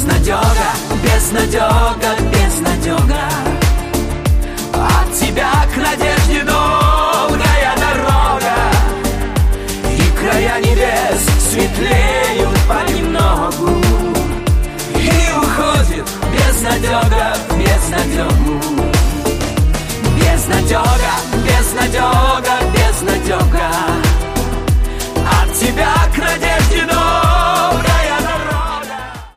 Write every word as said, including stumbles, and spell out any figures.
Безнадега, безнадега, безнадега. От тебя к надежде до